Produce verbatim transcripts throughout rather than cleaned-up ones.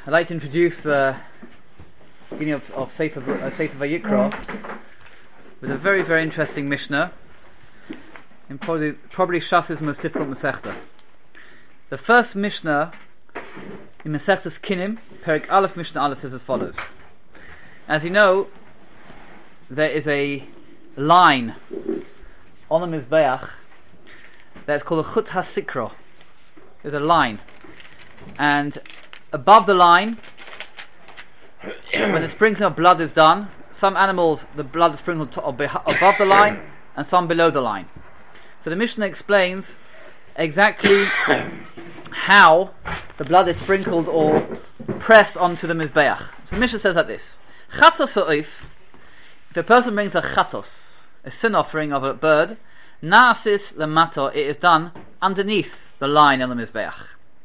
I'd like to introduce the beginning of, of Sefer, uh, Sefer Vayikra with a very, very interesting Mishnah in probably, probably Shas's most difficult Masechta. The first Mishnah in Masechtas Kinim, Perek Aleph, Mishnah Aleph, says as follows. As you know, there is a line on the Mizbeach that's called a Chut HaSikra. There's a line, and above the line, when the sprinkling of blood is done, some animals the blood is sprinkled to, above the line and some below the line. So the Mishnah explains exactly how the blood is sprinkled or pressed onto the Mizbeach. So the Mishnah says like this: Chatos ha'oif, if a person brings a chatos, a sin offering of a bird, na'asis lemato, it is done underneath the line on the Mizbeach.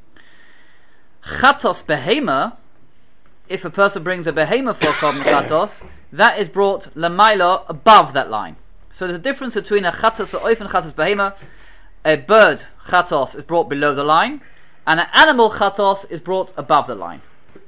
Chatos behema, if a person brings a behema for a korban chatos, that is brought lamaila, above that line. So there's a difference between a chatos ha'oif and chatos behema. A bird chatos is brought below the line, and an animal chatos is brought above the line.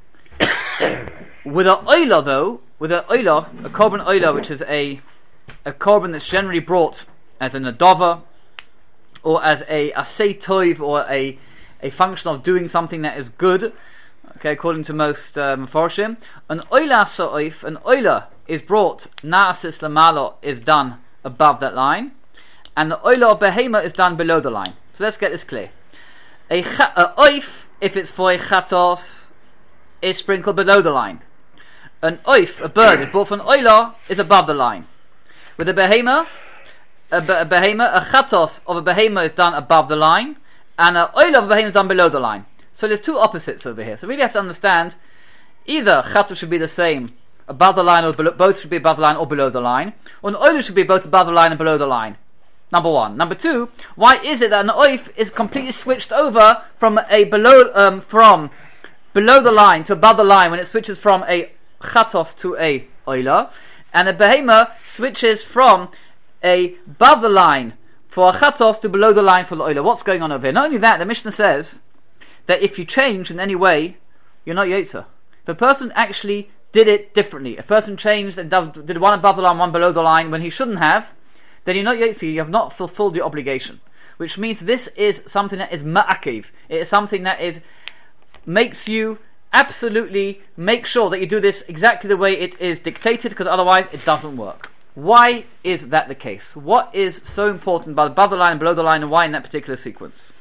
With a oila though, with a oila, a korban oila, which is a a korban that's generally brought as an adova, or as a asay toiv, or a a function of doing something that is good, okay, according to most um, Mefarshim, an oila sa'oif, an oila is brought, na'asis lamalo is done above that line, and the oila of behema is done below the line. So let's get this clear. A, cha- a oif, if it's for a chatos, is sprinkled below the line. An oif, a bird, is brought from an oila, is above the line. With a behema, a, be- a behema, a chatos of a behema is done above the line, and an oila of a behema is done below the line. So there's two opposites over here. So we really have to understand, either chatos should be the same above the line, or below, both should be above the line or below the line, or an oila should be both above the line and below the line. Number one. Number two, why is it that an oif is completely switched over from a below um, from below the line to above the line when it switches from a chatos to a oila, and a behema switches from a above the line for a chatos to below the line for the oila? What's going on over here? Not only that, the Mishnah says that if you change in any way, you're not yotzer. If a person actually did it differently, a person changed and did one above the line, one below the line when he shouldn't have, then you're not yotzer, you have not fulfilled your obligation. Which means this is something that is ma'akiv. It is something that is makes you absolutely make sure that you do this exactly the way it is dictated, because otherwise it doesn't work. Why is that the case? What is so important about above the line and below the line, and why in that particular sequence?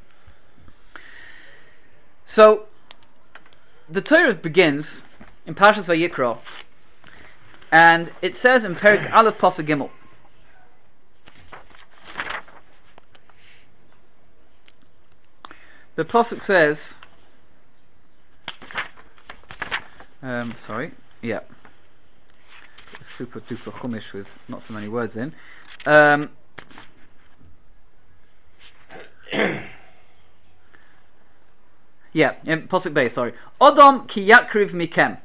So the Torah begins in Parshas Vayikra, and it says in Perek Aleph Pasuk Gimel, the Pasuk says, um, sorry, yeah, super duper chumash with not so many words in. Um, yeah, in Pasuk Bey, sorry. Odom ki yakriv mikem.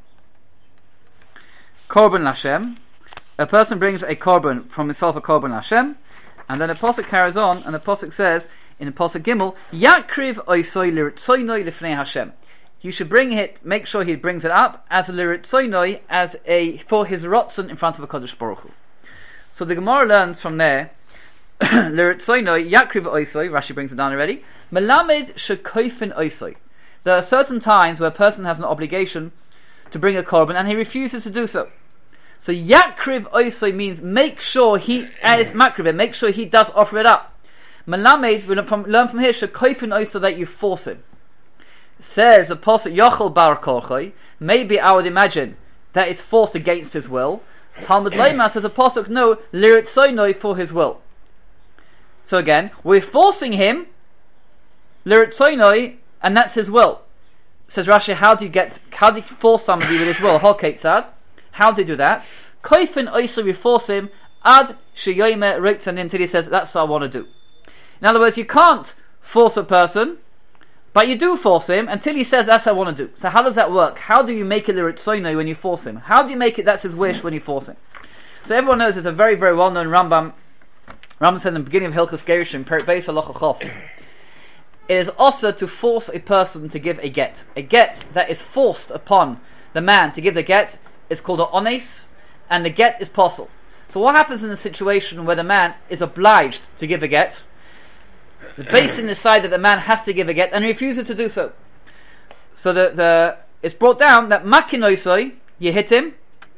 Korban Lashem. A person brings a korban from himself, a korban Lashem, and then the Pasuk carries on, and the Pasuk says in the Pasuk Gimel, Yakriv oisoi liritzoinoi lifnei Hashem. You should bring it, make sure he brings it up as a liritzoinoi, as a for his rotzen in front of a Kodesh Baruch Hu. So the Gemara learns from there, liritzoinoi yakriv oisoi. Rashi brings it down already. Melamed shekoifin oisoi. There are certain times where a person has an obligation to bring a korban and he refuses to do so. So yakriv oisoi means make sure he as makriv, make sure he does offer it up. Melamed, we learn from, learn from here, shekoifin oisoi, that you force him. Says the Pasuk Yochel Bar Korchoi, maybe I would imagine that it's forced against his will. Talmud Leima says a Pasuk no, liritzoinoi, for his will. So again, we're forcing him liritzoinoi, and that's his will. Says Rashi, how do you get, how do you force somebody with his will? Hol Ketzad, how do you do that? Koifin oisa, we force him ad sheyoyme ritzan, until he says that's what I want to do. In other words, you can't force a person, but you do force him until he says that's what I want to do. So how does that work? How do you make it liritzoinoi when you force him? How do you make it that's his wish when you force him? So everyone knows there's a very, very well-known Rambam. Rambam said in the beginning of Hilchos Gerushin, Perek Beis Halacha Chof, it is also to force a person to give a get. A get that is forced upon the man to give the get is called an ones, and the get is possible. So what happens in a situation where the man is obliged to give a get? The basin decide that the man has to give a get and refuses to do so. So the, the it's brought down that makinoisoi, you hit him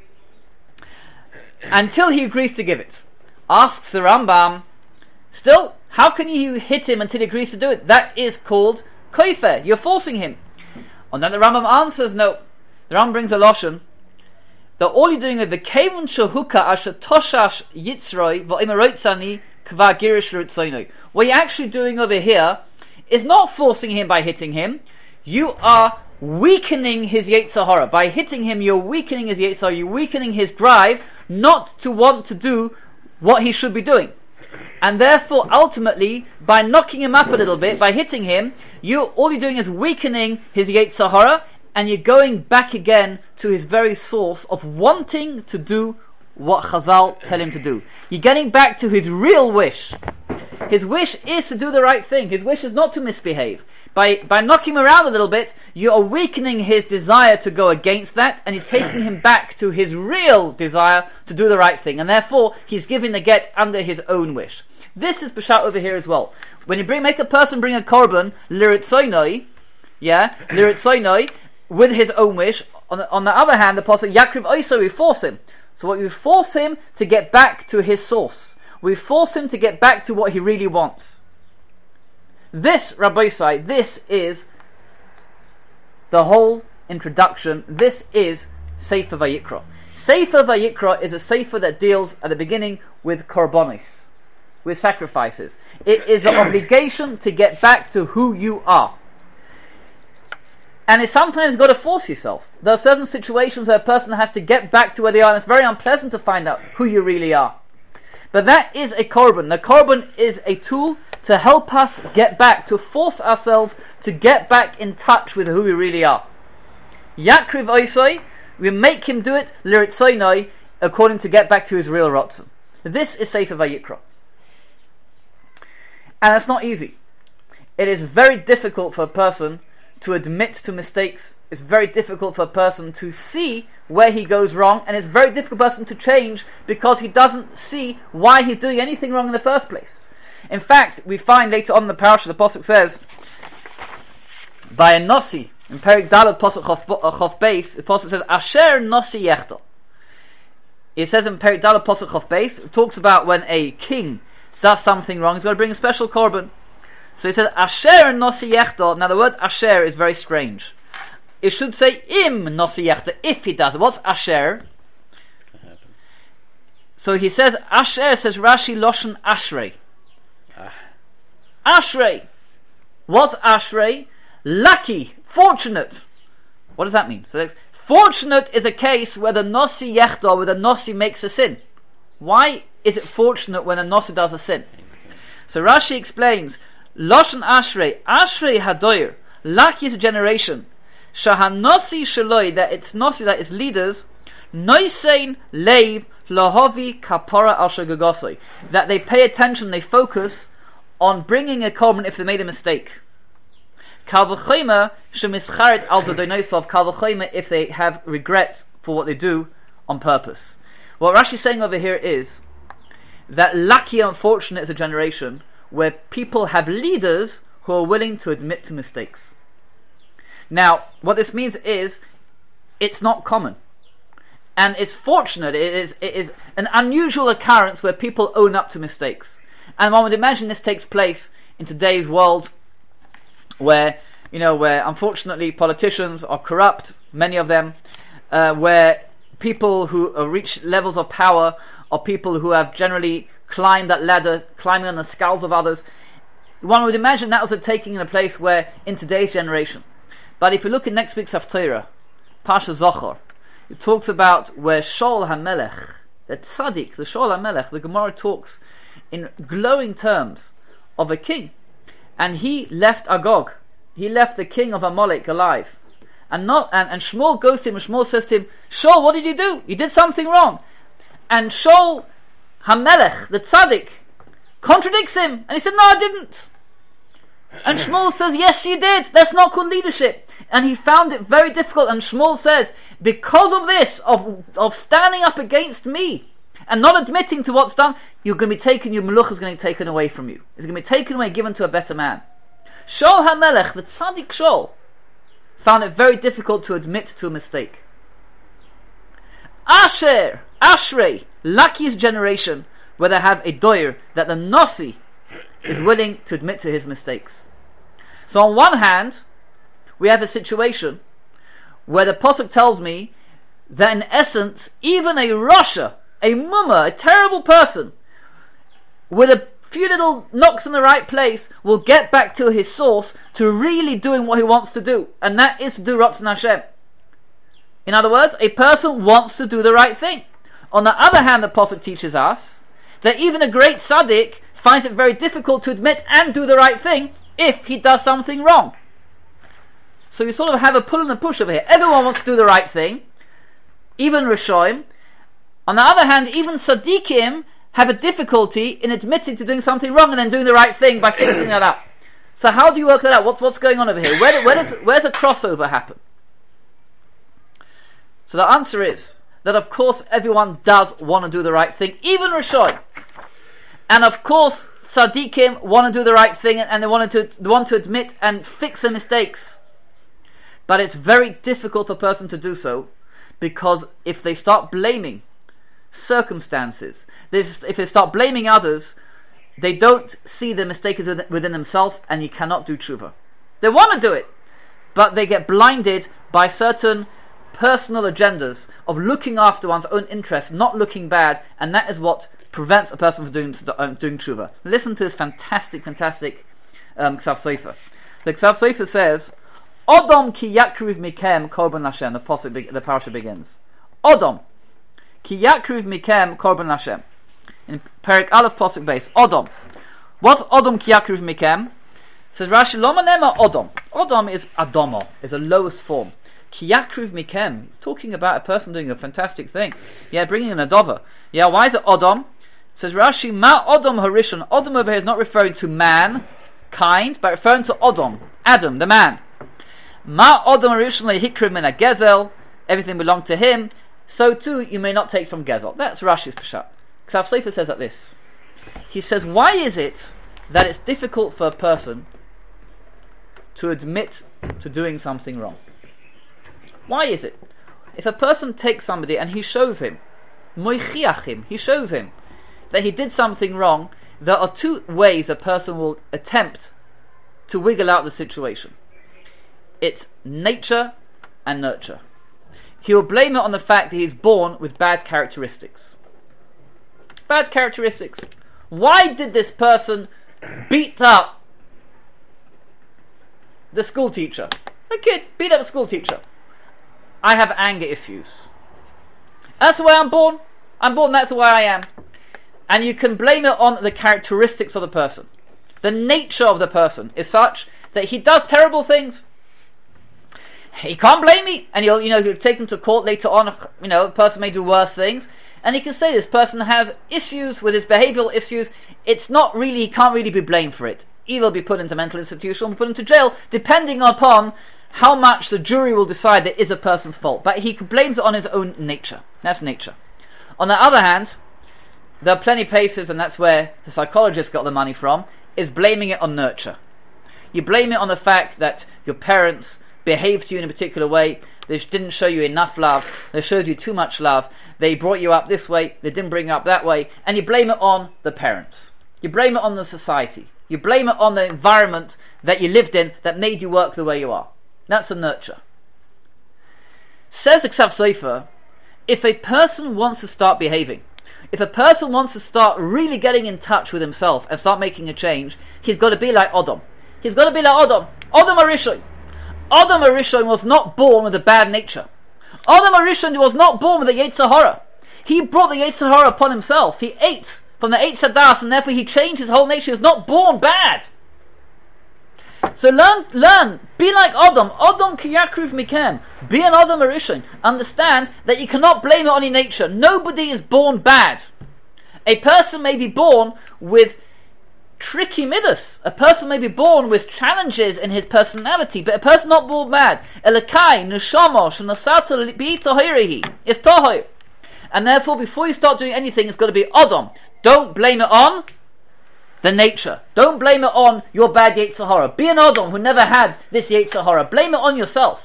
until he agrees to give it. Asks the Rambam, still, how can you hit him until he agrees to do it? That is called koifer. You're forcing him. And then the Rambam answers, no. The Rambam brings a loshon that all you're doing is the kevun shahuka asher toshash yitzroi v'oimeroitzani kva girish l'ritzoinoi. What you're actually doing over here is not forcing him by hitting him. You are weakening his Yetzer Hara. By hitting him, you're weakening his Yetzer Hara. You're weakening his drive not to want to do what he should be doing. And therefore, ultimately, by knocking him up a little bit, by hitting him, you all you're doing is weakening his Yetzer Hara, and you're going back again to his very source of wanting to do what Chazal tell him to do. You're getting back to his real wish. His wish is to do the right thing. His wish is not to misbehave. By by knocking him around a little bit, you are weakening his desire to go against that, and you're taking him back to his real desire to do the right thing. And therefore, he's giving the get under his own wish. This is Peshat over here as well. When you bring make a person bring a korban, liritzoinoi, yeah, liritzoinoi, with his own wish. On the, on the other hand, the Pasuk Yakriv Oiso, we force him. So what we force him to get back to his source. We force him to get back to what he really wants. This, Rabbi Sai, this is the whole introduction. This is Sefer Vayikra. Sefer Vayikra is a sefer that deals at the beginning with korbanos, with sacrifices. It is an obligation to get back to who you are. And it's sometimes you've got to force yourself. There are certain situations where a person has to get back to where they are, and it's very unpleasant to find out who you really are. But that is a korban. The korban is a tool to help us get back, to force ourselves to get back in touch with who we really are. Yakriv Oisoi, we make him do it, liritzoinoi, according to get back to his real rotzen. This is Sefer Vayikra. And it's not easy. It is very difficult for a person to admit to mistakes. It's very difficult for a person to see where he goes wrong, and it's very difficult for a person to change because he doesn't see why he's doing anything wrong in the first place. In fact, we find later on in the parasha, the Pasuk says, by a Nasi, in Perik Dalet Pasuk Chof Beis, the Pasuk says, Asher Nasi Yechto. It says in Perik Dalet Pasuk Chof Beis, it talks about when a king does something wrong, he's got to bring a special korban. So he says, Asher Nasi Yechto. Now the word Asher is very strange. It should say Im Nasi Yechto, if he does it. What's Asher? So he says, Asher, says Rashi, Loshen Ashrei. Ashrei. What's Ashrei? Lucky, fortunate. What does that mean? So fortunate is a case where the Nasi Yechto, where the Nasi makes a sin. Why is it fortunate when a Nasi does a sin? So Rashi explains, Loshen Ashrei, Ashrei Hadoyer, lucky is a generation, Shahanosi Shaloi, that it's Nasi, that its leaders, Noisein Leiv Lahovi Kapora Al Shagagosoi, that they pay attention, they focus on bringing a korban if they made a mistake. Kal v'chomer shemischaret al zadonosov, kal v'chomer if they have regret for what they do on purpose. What Rashi is saying over here is that lucky, unfortunate is a generation where people have leaders who are willing to admit to mistakes. Now, what this means is, it's not common. And it's fortunate, it is, it is an unusual occurrence where people own up to mistakes. And one would imagine this takes place in today's world where, you know, where unfortunately politicians are corrupt, many of them, uh, where people who uh, reach levels of power are people who have generally climbed that ladder, climbing on the skulls of others. One would imagine that was taking in a place where, in today's generation. But if you look in next week's Haftarah, Pasha Zochor, it talks about where Shaul HaMelech, the tzaddik, the Shaul HaMelech, the Gemara talks in glowing terms of a king, and he left Agog, he left the king of Amalek alive, and not and, and Shmuel goes to him, and Shmuel says to him, Shaul, what did you do? You did something wrong. And Shaul HaMelech, the tzaddik, contradicts him, and he said, no, I didn't. And Shmuel says, yes, you did. That's not called leadership. And he found it very difficult. And Shmuel says, because of this, of of standing up against me and not admitting to what's done, you're going to be taken, your melucha is going to be taken away from you. It's going to be taken away, given to a better man. Shaul HaMelech, the tzaddik Shaul, found it very difficult to admit to a mistake. Asher, Ashrei, luckiest generation, where they have a doyer that the Nasi is willing to admit to his mistakes. So on one hand, we have a situation where the Pasuk tells me that in essence, even a Rasha, a mumma, a terrible person, with a few little knocks in the right place, will get back to his source, to really doing what he wants to do, and that is to do Ratzon Hashem. In other words, a person wants to do the right thing. On the other hand, the Pasuk teaches us that even a great tzaddik finds it very difficult to admit and do the right thing if he does something wrong. So you sort of have a pull and a push over here. Everyone wants to do the right thing, even Rishoim. On the other hand, even tzaddikim have a difficulty in admitting to doing something wrong and then doing the right thing by fixing that up. So how do you work that out? What's, what's going on over here? Where, where does, where's a crossover happen? So the answer is that of course everyone does want to do the right thing, even Rishoim. And of course tzaddikim want to do the right thing and they want to, they want to admit and fix their mistakes. But it's very difficult for a person to do so, because if they start blaming circumstances, if they start blaming others, they don't see the mistake is within themselves, and you cannot do tshuva. They want to do it, but they get blinded by certain personal agendas of looking after one's own interests, not looking bad, and that is what prevents a person from doing, doing tshuva. Listen to this fantastic, fantastic um, Ksav Sofer. The Ksav Sofer says, Odom ki yakriv mikem korban Hashem. The pasuk, the parasha begins. Odom ki yakriv mikem korban Hashem. In Perik Aleph pasuk base. Odom. What's Odom ki yakriv mikem? Says Rashi, Loma nema Odom. Odom is Adomo, is a lowest form. Ki yakriv mikem. He's talking about a person doing a fantastic thing. Yeah, bringing an adova. Yeah, why is it Odom? Says Rashi, Ma Odom harishon. Odom over here is not referring to man, kind, but referring to Odom, Adam, the man. Ma Odom originally hikrim min a gezel, everything belonged to him, so too you may not take from gezel. That's Rashi's Peshat. Ksav Sofer says like this. He says, why is it that it's difficult for a person to admit to doing something wrong? Why is it? If a person takes somebody and he shows him, moichiachim, he shows him that he did something wrong, there are two ways a person will attempt to wiggle out the situation. It's nature and nurture. He will blame it on the fact that he's born with bad characteristics. Bad characteristics. Why did this person beat up the school teacher? The kid beat up the school teacher. I have anger issues. That's the way I'm born. I'm born, that's the way I am. And you can blame it on the characteristics of the person. The nature of the person is such that he does terrible things. He can't blame me, and you'll, you know, you'll take him to court later on. You know, a person may do worse things, and he can say this person has issues with his behavioural issues. It's not really, he can't really be blamed for it. Either be put into mental institution or put into jail, depending upon how much the jury will decide that is a person's fault. But he blames it on his own nature. That's nature. On the other hand, there are plenty of places, and that's where the psychologists got the money from, is blaming it on nurture. You blame it on the fact that your parents behaved to you in a particular way, they didn't show you enough love, they showed you too much love, they brought you up this way, they didn't bring you up that way, and you blame it on the parents. You blame it on the society. You blame it on the environment that you lived in that made you work the way you are. That's a nurture. Says the Ksav Sofer, if a person wants to start behaving, if a person wants to start really getting in touch with himself and start making a change, he's got to be like Odom. He's got to be like Odom. Odom HaRishon. Adam HaRishon was not born with a bad nature. Adam HaRishon was not born with a Yetzer Hara. He brought the Yetzer Hara upon himself. He ate from the Eitz Hadas, and therefore he changed his whole nature. He was not born bad. So learn, learn, be like Adam. Adam ki yakriv mikem. Be an Adam HaRishon. Understand that you cannot blame it on your nature. Nobody is born bad. A person may be born with tricky midas. A person may be born with challenges in his personality, but a person not born bad. Elakai, neshama, shenasata bi tahirihi. It's tahir. And therefore, before you start doing anything, it's got to be Adam. Don't blame it on the nature. Don't blame it on your bad Yetzer Hara. Be an Adam who never had this Yetzer Hara. Blame it on yourself.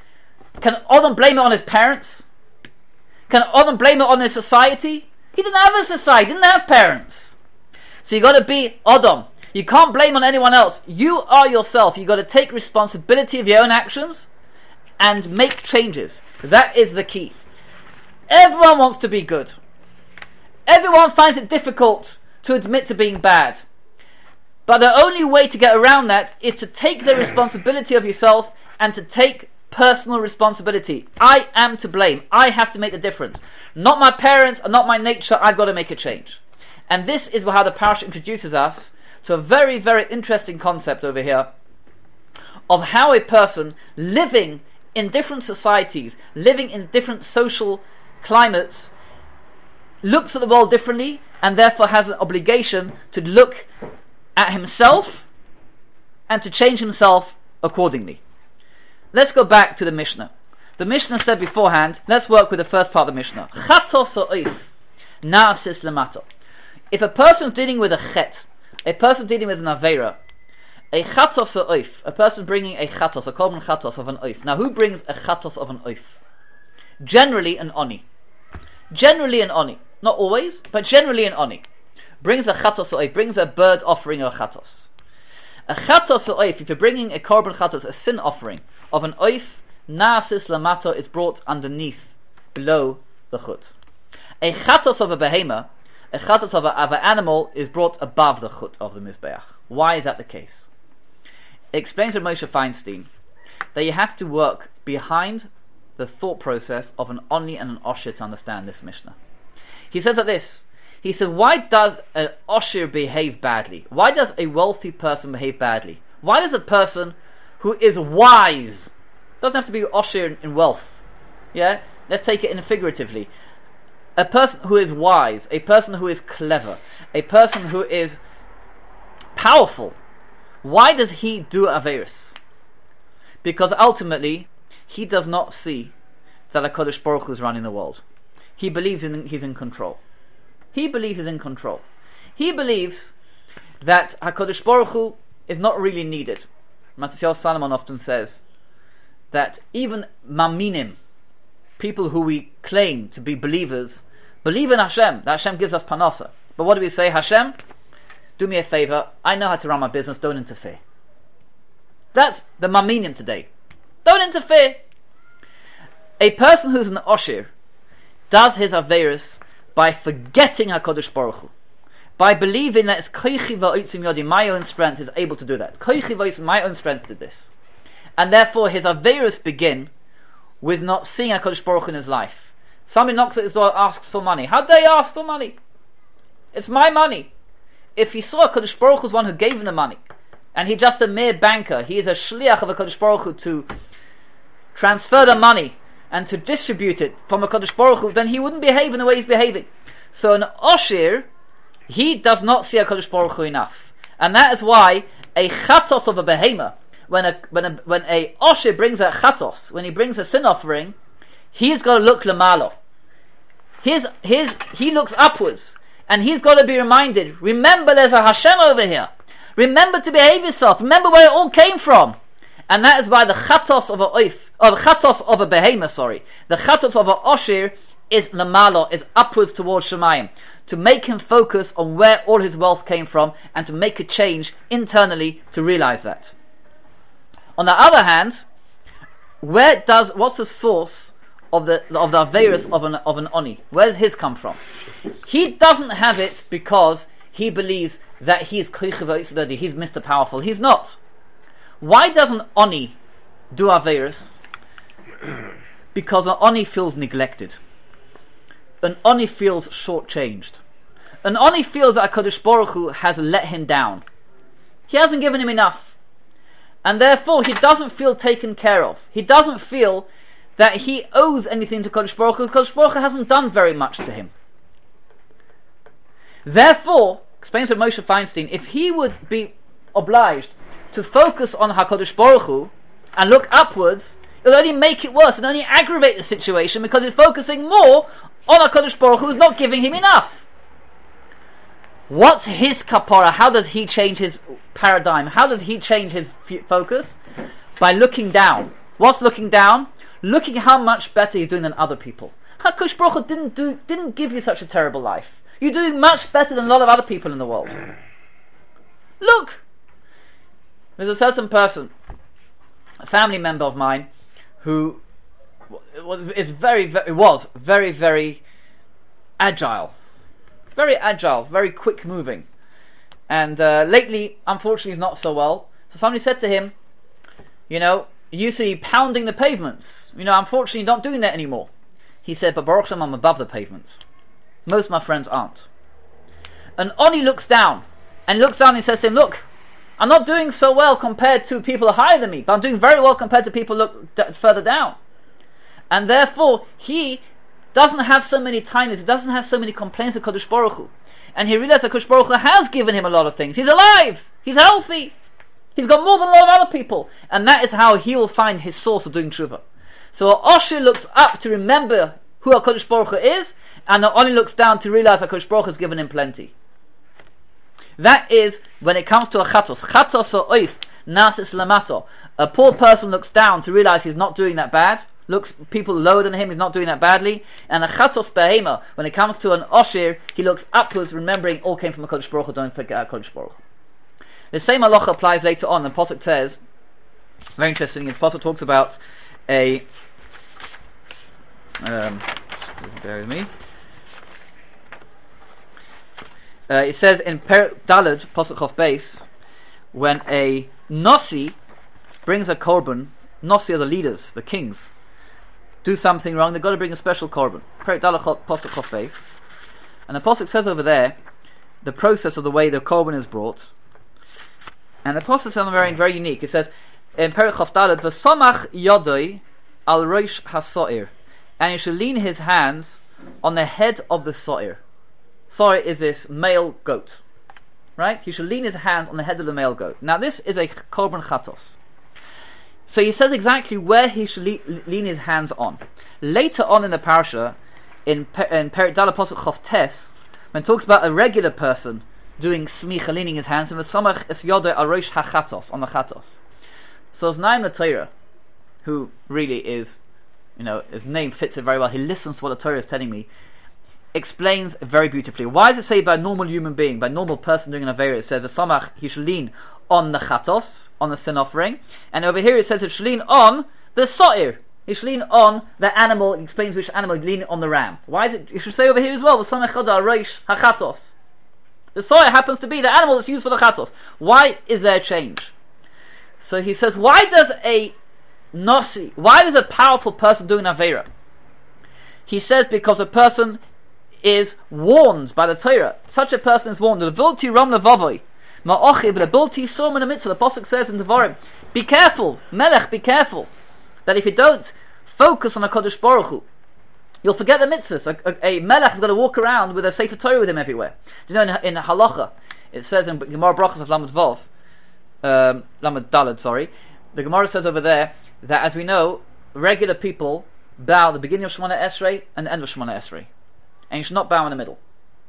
Can Adam blame it on his parents? Can Adam blame it on his society? He didn't have a society, he didn't have parents. So you got to be Adam. You can't blame on anyone else. You are yourself. You got to take responsibility of your own actions and make changes. That is the key. Everyone wants to be good. Everyone finds it difficult to admit to being bad. But the only way to get around that is to take the responsibility of yourself and to take personal responsibility. I am to blame. I have to make the difference. Not my parents and not my nature. I've got to make a change. And this is how the parasha introduces us to a very, very interesting concept over here of how a person living in different societies, living in different social climates, looks at the world differently and therefore has an obligation to look at himself and to change himself accordingly. Let's go back to the Mishnah. The Mishnah said beforehand, let's work with the first part of the Mishnah. Chatos ha'oif na'asis lemato. If a person is dealing with a chet, a person dealing with an aveira, a chatos ha'oif, a person bringing a chatos, a common chatos of an oif. Now who brings a chatos of an oif? Generally an oni. Generally an oni. Not always, but generally an oni. Brings a chatos ha'oif, brings a bird offering of a chatos. A chatos ha'oif, if you're bringing a korban chatos, a sin offering of an oif, na'asis lamato is brought underneath, below the chut. A chatos of a behema, a chatos of, of an animal is brought above the chut of the mizbeach. Why is that the case? It explains to Moshe Feinstein that you have to work behind the thought process of an oni and an osher to understand this Mishnah. He says like this. He said, why does an osher behave badly? Why does a wealthy person behave badly? Why does a person who is wise, doesn't have to be osher in, in wealth, yeah? Let's take it in figuratively. A person who is wise, a person who is clever, a person who is powerful, why does he do Averis? Because ultimately, he does not see that HaKadosh Baruch Hu is running the world. He believes in, he's in control. He believes he's in control. He believes that HaKadosh Baruch Hu is not really needed. Matisyahu Salomon often says that even maminim, people who we claim to be believers, believe in Hashem, that Hashem gives us panasa. But what do we say? Hashem, do me a favor, I know how to run my business, don't interfere. That's the maminim today. Don't interfere. A person who's an osher does his averis by forgetting HaKadosh Baruch Hu, by believing that it's koichi va'otzim yodi, my own strength is able to do that. Koichi va'otzim, my own strength did this. And therefore his averis begin with not seeing HaKadosh Baruch Hu in his life. Somebody knocks at his door and asks for money. How dare you ask for money? It's my money. If he saw HaKadosh Baruch Hu was one who gave him the money, and he's just a mere banker, he is a shliach of HaKadosh Baruch Hu to transfer the money and to distribute it from HaKadosh Baruch Hu, then he wouldn't behave in the way he's behaving. So an osher, he does not see HaKadosh Baruch Hu enough. And that is why a chatos of a behema, when a when a when a osher brings a chatos, when he brings a sin offering, he's got to look lamalo. His his he looks upwards, and he's got to be reminded. Remember, there's a Hashem over here. Remember to behave yourself. Remember where it all came from. And that is why the chatos of a oif, or the chatos of a behema, sorry, the chatos of a osher is lamalo, is upwards towards Shemayim, to make him focus on where all his wealth came from, and to make a change internally to realize that. On the other hand, where does what's the source of the of the averis of an of an oni? Where does his come from? He doesn't have it because he believes that he's he's Mister Powerful. He's not. Why doesn't oni do averis? Because an oni feels neglected. An oni feels shortchanged. An oni feels that HaKadosh Baruch Hu has let him down. He hasn't given him enough. And therefore he doesn't feel taken care of. He doesn't feel that he owes anything to HaKadosh Baruch Hu, because HaKadosh Baruch Hu hasn't done very much to him. Therefore, explains with Moshe Feinstein, if he would be obliged to focus on HaKadosh Baruch Hu and look upwards, it'll only make it worse and only aggravate the situation because he's focusing more on HaKadosh Baruch Hu, who's not giving him enough. What's his kapara? How does he change his paradigm? How does he change his f- focus? By looking down. What's looking down? Looking how much better he's doing than other people. HaKadosh Baruch Hu didn't do, didn't give you such a terrible life. You're doing much better than a lot of other people in the world. Look! There's a certain person, a family member of mine, who was is very, very was very, very agile. Very agile, very quick moving. And uh, lately, unfortunately, he's not so well. So somebody said to him, you know, you used to be pounding the pavements. You know, unfortunately, you're not doing that anymore. He said, but Baruch Hashem, I'm above the pavement. Most of my friends aren't. And Oni looks down, and looks down and says to him, look, I'm not doing so well compared to people higher than me, but I'm doing very well compared to people look d- further down. And therefore, he doesn't have so many tinies, he doesn't have so many complaints of Kadosh Baruch Hu. And he realized that Kadosh Baruch Hu has given him a lot of things. He's alive! He's healthy! He's got more than a lot of other people. And that is how he will find his source of doing tshuva. So Osher looks up to remember who HaKadosh Baruch Hu is, and Oni looks down to realize that HaKadosh Baruch Hu has given him plenty. That is when it comes to a chatos. Chatos or oif, nasis lamato. A poor person looks down to realize he's not doing that bad. Looks people lower than him, he's not doing that badly. And a chatos behema, when it comes to an osher, he looks upwards, remembering all came from a Kodesh Baruch Hu, don't forget Kodesh Baruch Hu. The same halacha applies later on. The Pasuk says, very interesting, the Pasuk talks about a, um, bear with me. Uh, it says in Per Daled, Pasuk Chof Beis, when a Nasi brings a korban, Nasi are the leaders, the kings, do something wrong, they've got to bring a special korban. Per Daled Pasuk Chof Beis. And the Pasuk says over there, the process of the way the korban is brought. And the process is very, very unique. It says in Per Chof Daled, V'somach yodoi al roish hasoir. And he should lean his hands on the head of the soir. Soir is this male goat. Right? He should lean his hands on the head of the male goat. Now this is a korban chatos. So he says exactly where he should le- lean his hands on. Later on in the parasha, in Perek Daled Pasuk Chof Tes, when it talks about a regular person doing smicha, leaning his hands, and v'samach es yodeh al rosh hachatos, on the chatos. So Znaim the Torah, who really is, you know, his name fits it very well. He listens to what the Torah is telling me. Explains very beautifully. Why does it say by a normal human being, by a normal person doing an avera? It says the samach he should lean on the chatos, on the sin offering, and over here it says it should lean on the so'ir. He should lean on the animal. It explains which animal. Lean on the ram. Why is it? You should say over here as well the samach choda roish hachatos. The so'ir happens to be the animal that's used for the chatos. Why is there a change? So he says, why does a nasi? Why does a powerful person do an avera? He says because a person is warned by the Torah. Such a person is warned. The ability ram levavoi, ma'ochiv, the ability som in the mitzvah. The pasuk says in Devarim, be careful, Melech, be careful, that if you don't focus on a Kodesh Baruch Hu, you'll forget the mitzvahs. A, a, a Melech is going to walk around with a Sefer Torah with him everywhere. Do you know in, in Halacha, it says in Gemara Brachos of Lamed Vav, um, Lamed Daled, sorry, the Gemara says over there that as we know, regular people bow at the beginning of Shemona Esrei and the end of Shemona Esrei. And you should not bow in the middle.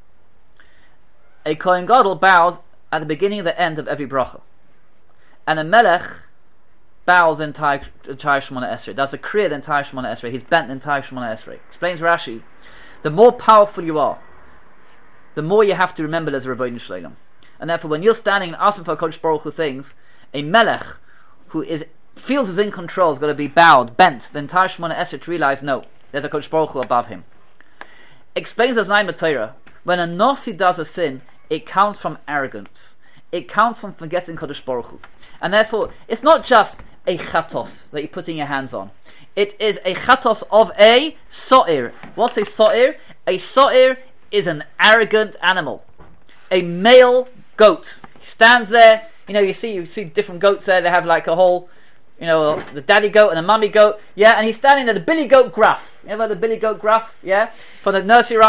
A Kohen Gadol bows at the beginning and the end of every bracha. And a Melech bows the entire, entire Shemona Esrei. That's a kriya the entire Shemona Esrei. He's bent the entire Shemona Esrei. Explains Rashi, the more powerful you are, the more you have to remember there's a Rebbeinu Shleilam. And therefore when you're standing and asking for Kodesh Baruch Hu things, a Melech who is feels he's in control is going to be bowed, bent the entire Shemona Esrei to realize, no, there's a Kodesh Baruch Hu above him. Explains as Naim Torah, when a Nasi does a sin, it counts from arrogance. It counts from forgetting Kodesh Baruch Hu. And therefore, it's not just a chatos that you're putting your hands on. It is a chatos of a so'ir. What's a so'ir? A so'ir is an arrogant animal. A male goat. He stands there, you know, you see you see different goats there, they have like a whole, you know, the daddy goat and a mummy goat, yeah, and he's standing there, the billy goat gruff. You ever heard the billy goat gruff, yeah? From the nursery rhymes.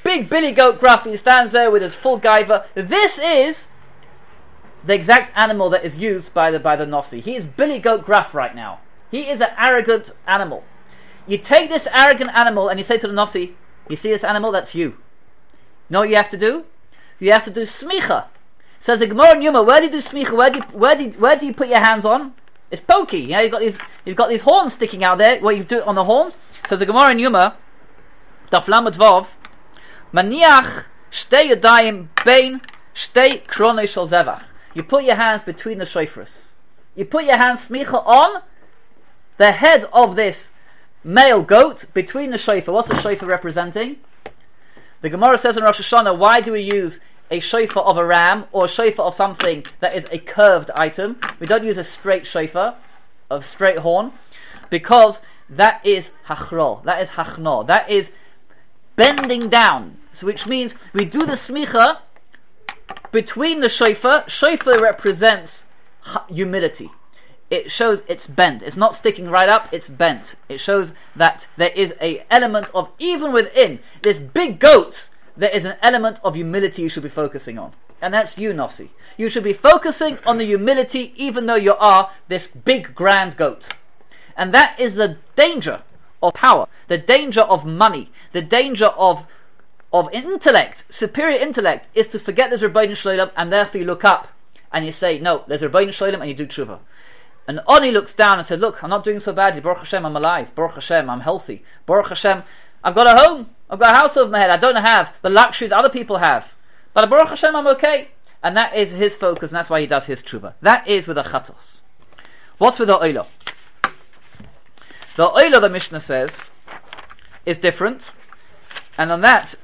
big billy goat gruff. He stands there with his full gaiva. This is the exact animal that is used by the by the Nossi. He is billy goat gruff right now. He is an arrogant animal. You take this arrogant animal and you say to the Nossi, you see this animal? That's you. You know what you have to do? You have to do smicha. Says the Gemara in Yuma, where do you do smicha? Where do you, where do you, where do you put your hands on? It's pokey. You know, you've got these you've got these horns sticking out there. What you do it on the horns? Says the Gemara in Yuma, Daf Lamed Vav, Maniach shtei yadayim bein shtei kronei shel zevach. You put your hands between the shofars. You put your hands smicha on the head of this male goat between the shofar. What's the shofar representing? The Gemara says in Rosh Hashanah, why do we use a shofar of a ram or a shofar of something that is a curved item? We don't use a straight shofar, a straight horn, because that is hachrol, that is hachnor, that is bending down. So which means we do the smicha between the shofar. Shofar represents humility. It shows it's bent. It's not sticking right up, it's bent. It shows that there is a element of, even within this big goat, there is an element of humility you should be focusing on. And that's you, Nossi. You should be focusing on the humility even though you are this big grand goat. And that is the danger of power, the danger of money, the danger of of intellect, superior intellect, is to forget there's Rebbeinu Shloim, and therefore you look up and you say, no, there's Rebbeinu Shloim, and you do tshuva. And Oni looks down and said, look, I'm not doing so badly. Baruch Hashem, I'm alive. Baruch Hashem, I'm healthy. Baruch Hashem, I've got a home. I've got a house over my head. I don't have the luxuries other people have. But Baruch Hashem, I'm okay. And that is his focus, and that's why he does his tshuva. That is with a chatos. What's with the oila? The oila, the Mishnah says, is different. And on that,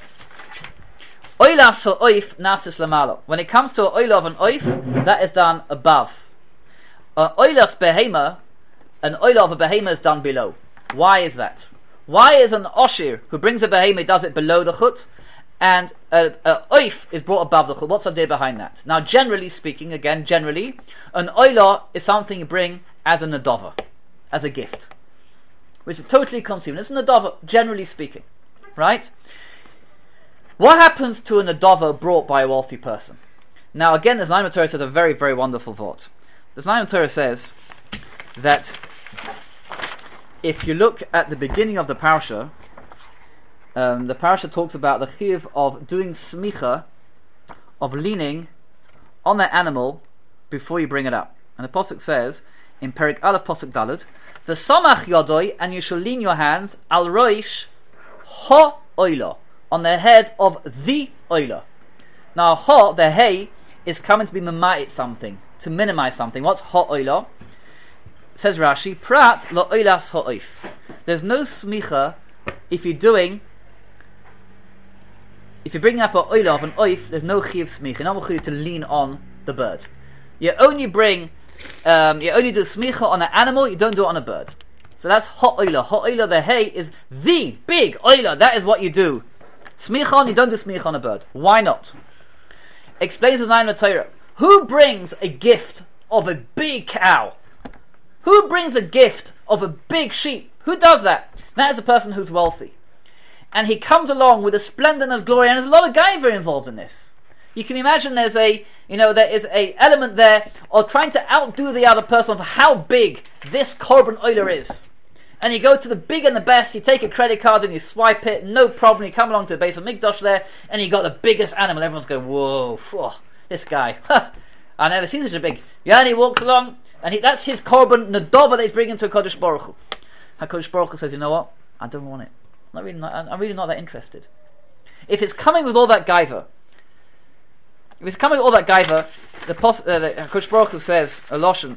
oila so oif nasis lamalo. When it comes to an oila of an oif, that is done above. An oilas behema, an oila of a behema is done below. Why is that? Why is an oshir who brings a behema does it below the chut, and a, a oif is brought above the chut? What's the idea behind that? Now, generally speaking, again, generally, an oila is something you bring as a nadava, as a gift, which is totally conceived. It's a nadava, generally speaking, right? What happens to a nadava brought by a wealthy person? Now, again, the Zayim Torah says a very, very wonderful thought. The Zayim Torah says that if you look at the beginning of the parasha, um, the parasha talks about the chiyuv of doing smicha, of leaning on the animal before you bring it up. And the pasuk says in Perik Aleph pasuk Daled, "V'samach yodoi," and you shall lean your hands al roish ha oila, on the head of the oila. Now, ha, the hay, is coming to be mamait something, to minimize something. What's ha oila? Says Rashi, prat lo oilas ha'oif. There's no smicha if you're doing, if you're bringing up an oila of an oif, there's no chiyuv smicha, no chiyuv to lean on the bird. You only bring, um, you only do smicha on an animal, you don't do it on a bird. So that's ha'oila. Ha'oila, the hay, is the big oila. That is what you do. Smicha on, you don't do smicha on a bird. Why not? Explains the Zayim Torah. Who brings a gift of a big cow? Who brings a gift of a big sheep? Who does that? That is a person who's wealthy. And he comes along with a splendor and a glory, and there's a lot of gaiva involved in this. You can imagine there's a, you know, there is a element there of trying to outdo the other person of how big this korban oiler is. And you go to the big and the best, you take a credit card and you swipe it, no problem, you come along to the base of Mikdash there, and you got the biggest animal. Everyone's going, whoa, phew, this guy, I've never seen such a big. Yeah, and he walks along, and he, that's his korban nadava that he's bringing to a Kodesh Baruch Hu. HaKadosh Baruch Hu says, you know what? I don't want it. I'm, not really not, I'm really not that interested. If it's coming with all that gaiva, if it's coming with all that gaiva, the, pos- uh, the HaKadosh Baruch Hu says, a Loshen,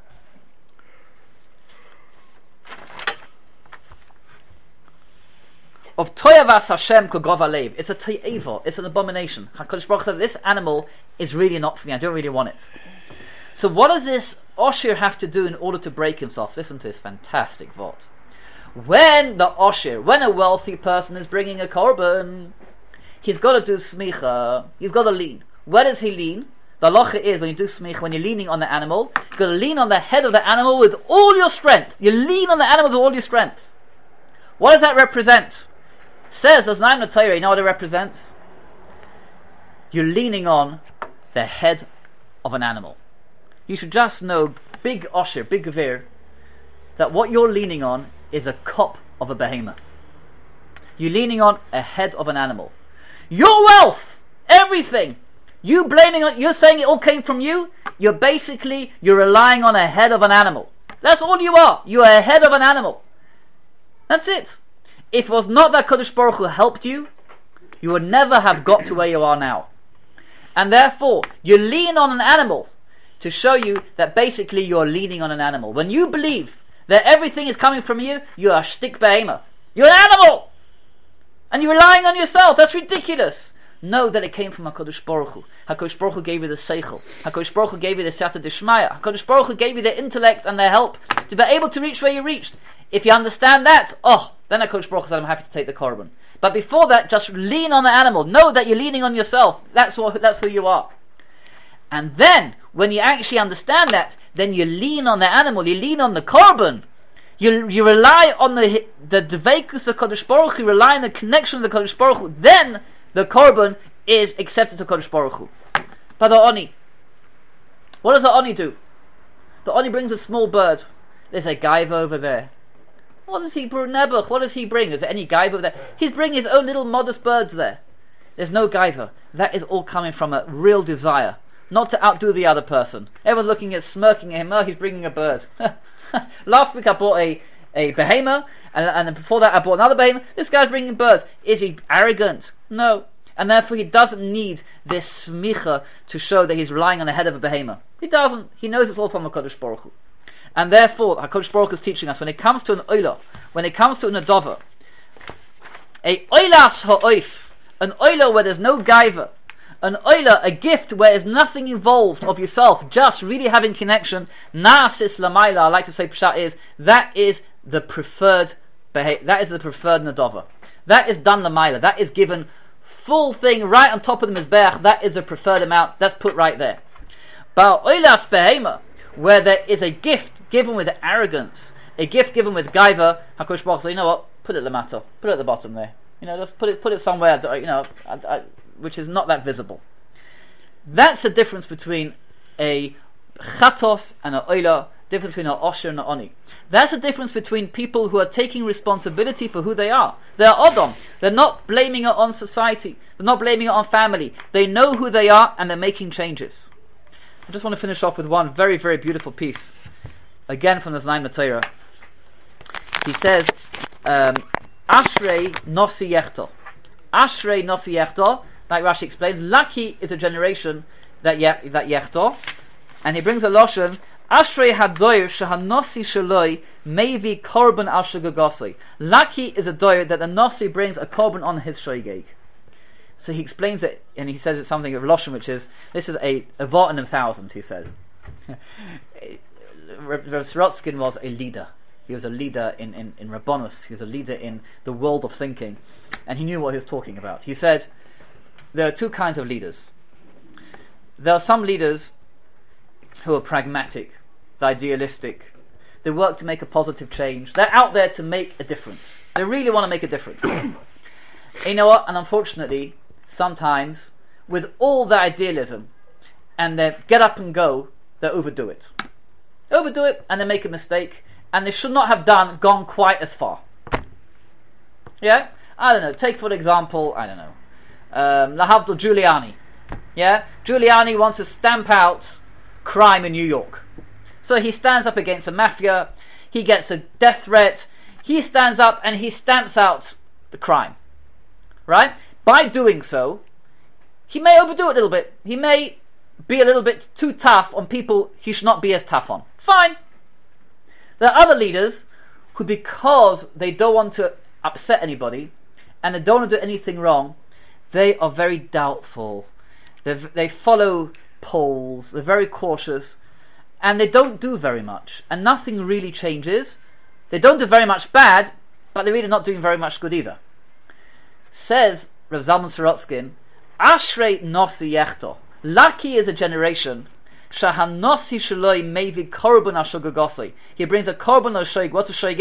of toyavas Hashem kogov alev. It's a toyeva. It's an abomination. HaKadosh Baruch Hu says, this animal is really not for me. I don't really want it. So what does this Oshir have to do in order to break himself? Listen to this fantastic vort. When the Oshir, when a wealthy person is bringing a korban, he's got to do smicha. He's got to lean. Where does he lean? The halacha is when you do smicha, when you're leaning on the animal, you've got to lean on the head of the animal with all your strength. You lean on the animal with all your strength. What does that represent? Says as Naim Torah, you know what it represents? You're leaning on the head of an animal. You should just know, big osher, big gavir, that what you're leaning on is a cop of a behemoth. You're leaning on a head of an animal. Your wealth, everything, you blaming on, you're saying it all came from you. You're basically, you're relying on a head of an animal. That's all you are. You are a head of an animal. That's it. If it was not that Kadosh Baruch Hu helped you, you would never have got to where you are now. And therefore, you lean on an animal to show you that basically you're leaning on an animal. When you believe that everything is coming from you, you are a shtik behemoth. You're an animal! And you're relying on yourself. That's ridiculous. Know that it came from HaKadosh Baruch Hu. HaKadosh Baruch Hu gave you the seichel. HaKadosh Baruch Hu gave you the siyata d'shmaya. HaKadosh Baruch Hu gave you the intellect and the help to be able to reach where you reached. If you understand that, oh, then HaKadosh Baruch Hu said, I'm happy to take the korban. But before that, just lean on the animal. Know that you're leaning on yourself. That's what. That's who you are. And then, when you actually understand that, then you lean on the animal. You lean on the korban. You you rely on the the dveikus of Kodesh Baruch Hu. You rely on the connection of the Kodesh Baruch Hu. Then the korban is accepted to Kodesh Baruch Hu. But the oni, what does the oni do? The oni brings a small bird. There's a gaiva over there. What does he bring? Nebuch, what does he bring? Is there any gaiva over there? He's bringing his own little modest birds there. There's no gaiva. That is all coming from a real desire, not to outdo the other person. Everyone's looking at, smirking at him. Oh, he's bringing a bird. Last week I bought a, a behemoth, and, and before that I bought another behemoth. This guy's bringing birds. Is he arrogant? No. And therefore he doesn't need this smicha to show that he's relying on the head of a behemoth. He doesn't. He knows it's all from HaKadosh Baruch Hu. And therefore, HaKadosh Baruch Hu is teaching us, when it comes to an oila, when it comes to an adova, a oilas ha'oif, an oila where there's no gaiva, an oila, a gift where there's nothing involved of yourself, just really having connection, na'asis lamaila, I like to say pshat is, that is the preferred beha- that is the preferred nadova. That is done lamaila, that is given full thing right on top of the mizbeach, that is the preferred amount, that's put right there. But oilas behema, where there is a gift given with arrogance, a gift given with gaiva, HaKadosh Baruch Hu, you know what, put it at the matter, put it at the bottom there. You know, just put it put it somewhere, you know, I, I, which is not that visible. That's the difference between a chatos and a oila, difference between an osher and an oni. That's the difference between people who are taking responsibility for who they are. They're odom. They're not blaming it on society. They're not blaming it on family. They know who they are and they're making changes. I just want to finish off with one very, very beautiful piece. Again from the Znaim Torah. He says, um, Ashrei Nosi Yechto. Ashrei Nosi Yechto, like Rashi explains, lucky is a generation that ye- that Yechto. And he brings a loshon, Ashrei Hadoyer Shehanosi Shaloi Mevi Korban Al Shagagosoi. Lucky is a doyer that the Nosi brings a korban on his shoygeg. So he explains it, and he says it's something of loshon, which is, this is a, a vot in a thousand, he said. Rav Sorotskin was a leader. He was a leader in, in, in Rabbanus. He was a leader in the world of thinking. And he knew what he was talking about. He said, there are two kinds of leaders. There are some leaders who are pragmatic, they're idealistic. They work to make a positive change. They're out there to make a difference. They really want to make a difference. And you know what? And unfortunately, sometimes, with all the idealism, and they get up and go, they overdo it. Overdo it, and they make a mistake, and they should not have done gone quite as far. Yeah, I don't know. Take for example, I don't know, um, Lahavdil Giuliani. Yeah, Giuliani wants to stamp out crime in New York, so he stands up against the mafia. He gets a death threat. He stands up and he stamps out the crime. Right? By doing so, he may overdo it a little bit. He may be a little bit too tough on people he should not be as tough on. Fine. There are other leaders who, because they don't want to upset anybody and they don't want to do anything wrong, they are very doubtful. They they follow polls. They're very cautious, and they don't do very much. And nothing really changes. They don't do very much bad, but they're really not doing very much good either. Says Rav Zalman Sorotskin, Ashrei Nosi Yechto. Lucky is a generation. Shahanosi Shaloi Mevi Korban Ashogagosoi. He brings a korban or shoig. What's a shoigeg?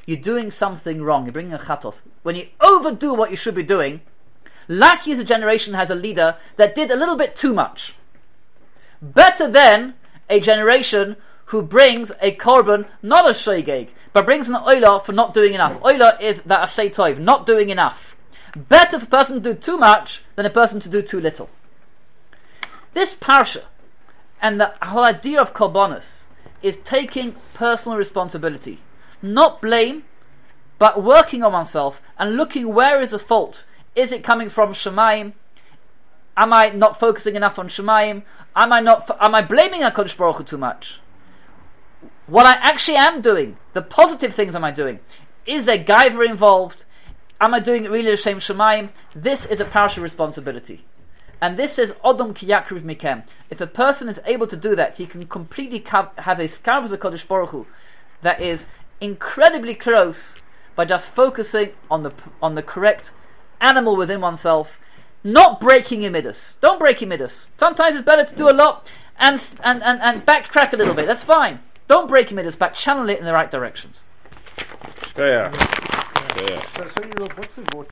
you're doing something wrong. You're bringing a chatos. When you overdo what you should be doing, lucky is a generation that has a leader that did a little bit too much. Better than a generation who brings a korban, not a shogeg, but brings an oila for not doing enough. Oila is that asay tov, not doing enough. Better for a person to do too much than a person to do too little. This parsha and the whole idea of korbanos is taking personal responsibility, not blame, but working on oneself and looking where is the fault. Is it coming from Shemayim? Am I not focusing enough on Shemayim? Am I not? Am I blaming HaKadosh Baruch Hu too much? What I actually am doing, the positive things am I doing? Is a gaiver involved? Am I doing it really l'shem Shemayim? This is a parsha responsibility. And this is Odom ki yakriv mikem. If a person is able to do that, he can completely have a skarv of HaKadosh Baruch Hu that is incredibly close by just focusing on the on the correct animal within oneself, not breaking your midas. Don't break your midas. Sometimes it's better to do a lot and and, and, and backtrack a little bit. That's fine. Don't break your midas, but channel it in the right directions. Yeah, yeah. So, so you know, what's the word